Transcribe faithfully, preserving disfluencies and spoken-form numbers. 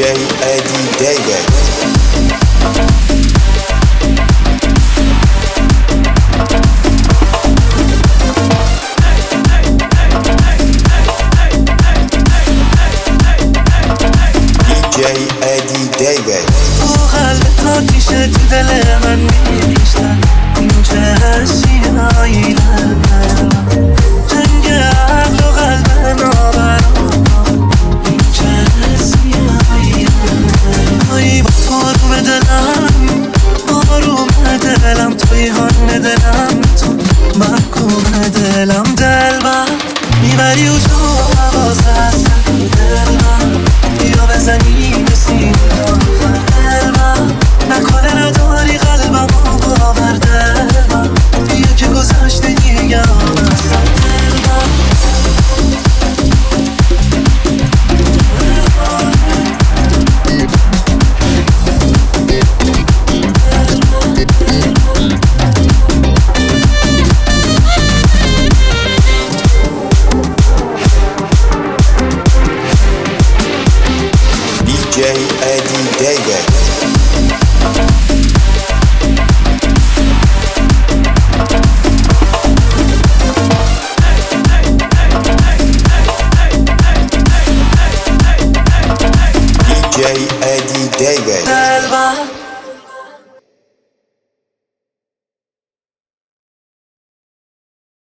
Eddie Davis. Eddie Davis. تو قلبت آتیشه تو دل من می‌ریزه این چه حسیایی جنگ عقل و قلب نابرام این چه حسیایی توی با تو آروم دلم آروم دلم توی هان دلم تو محکوم دلم دلبر میبری و تو حواظ هست دلم یا بزنی به سینه آخر قلبم نکنه نداری قلبم باور دلم بیا که گذاشته دیگه آمستم دلم Eddie Davis. D J Eddie Davis.